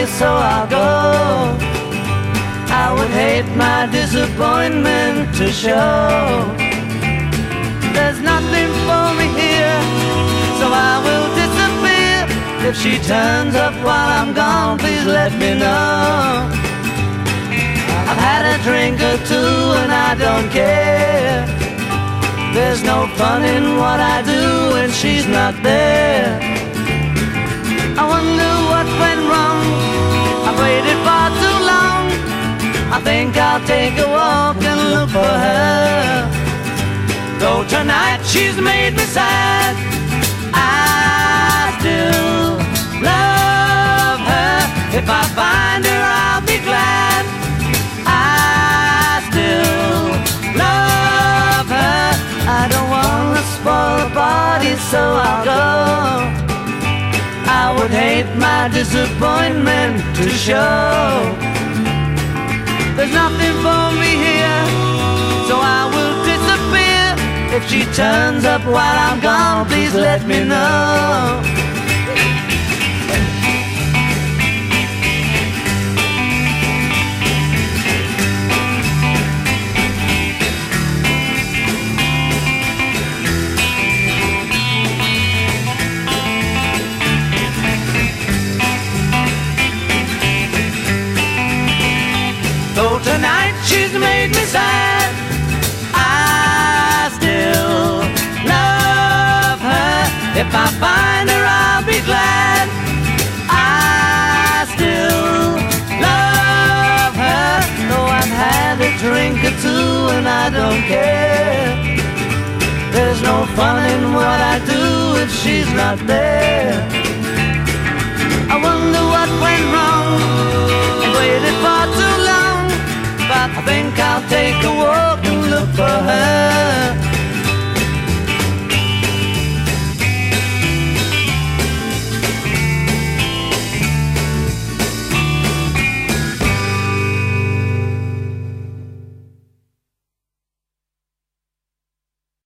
so I'll go. I would hate my disappointment to show. There's nothing for me here, so I will disappear. If she turns up while I'm gone, please let me know. I've had a drink or two and I don't care. There's no fun in what I do when she's not there. I wonder what went wrong. I've waited far too long. I think I'll take a walk and look for her. Though tonight she's made me sad, I still love her. If I find her, I'll be glad. I still love her. I don't wanna spoil the party, so I'll go. I would hate my disappointment to show. There's nothing for me here, so I will disappear. If she turns up while I'm gone, please let me know. Though tonight she's made me sad, I still love her. If I find her, I'll be glad. I still love her. Though I've had a drink or two and I don't care. There's no fun in what I do if she's not there. I wonder what went wrong and waited for too long. But I think I'll take a